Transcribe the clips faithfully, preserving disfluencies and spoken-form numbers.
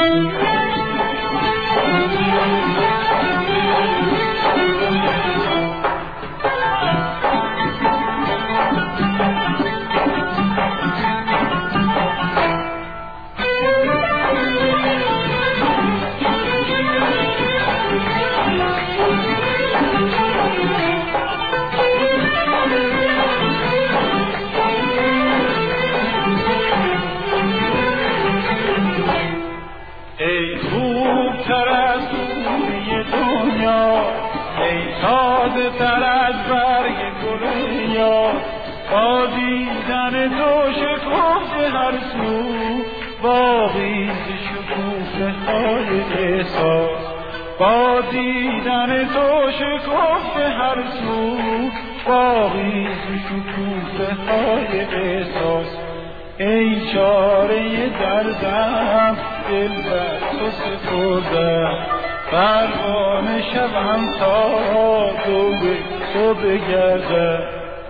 تر از برگ گل یار با دیدن تو شکفته هر سو باقی شکوفه های احساس با دیدن تو شکفته هر سو باقی شکوفه های احساس ای چاره دردم دل بر تو سپردم پروانه شوم تا دور تو بگردم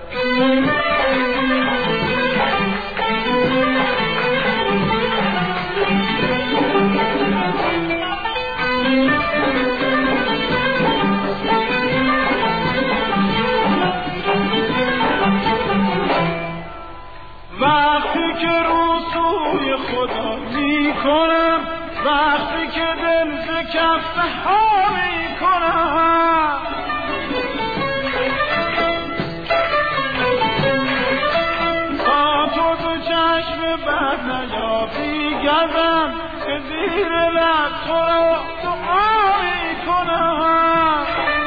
وقتی که رو سوی خدا می کنم وقتی که دل ز کف ها می کنم تا تو دو چشم بد نیابی گردم که زیر لب تو را دعا می کنم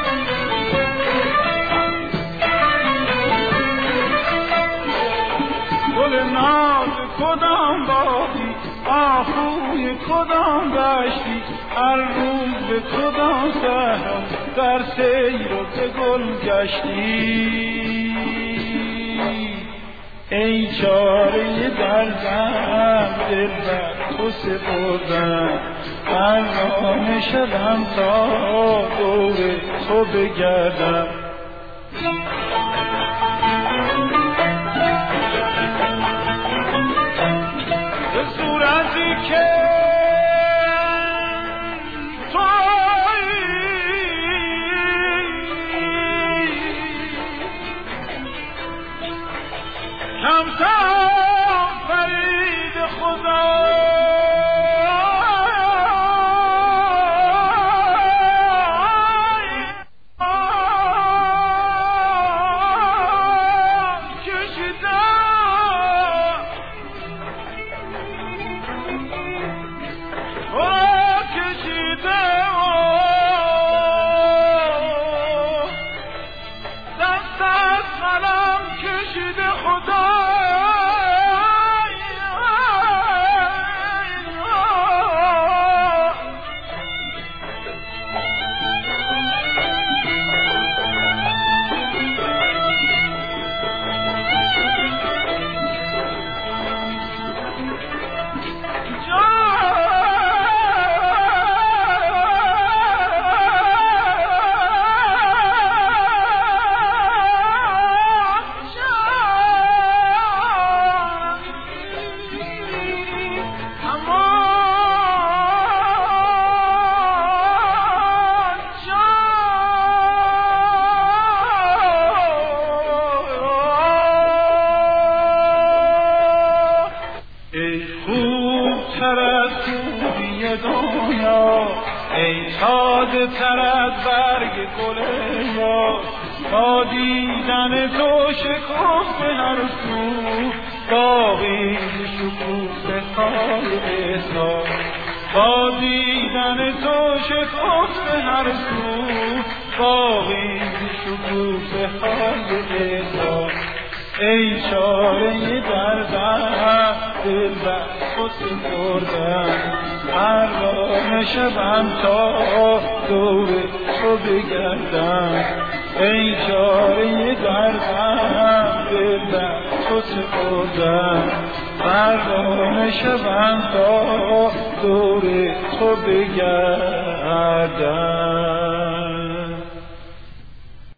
گل ناز کدام باغی آهوی کدام دشتی هر روز به کدام صحرا در سیر و به گل گشتی ای چاره دردم دل بر تو سپردم پروانه شدم تا دور تو بگردم به صورتی که کمتر فرید خدا ای تازه تر از برگ گل یار با دیدن تو شکفته هر سو باقی شکوفه های احساس با دیدن تو شکفته هر سو باقی شکوفه های احساس ای چاره دردم دل بر تو سپردم پروانه شوم تا دور تو بگردم ای چاره دردم دل بر تو سپردم پروانه شوم تا دور تو بگردم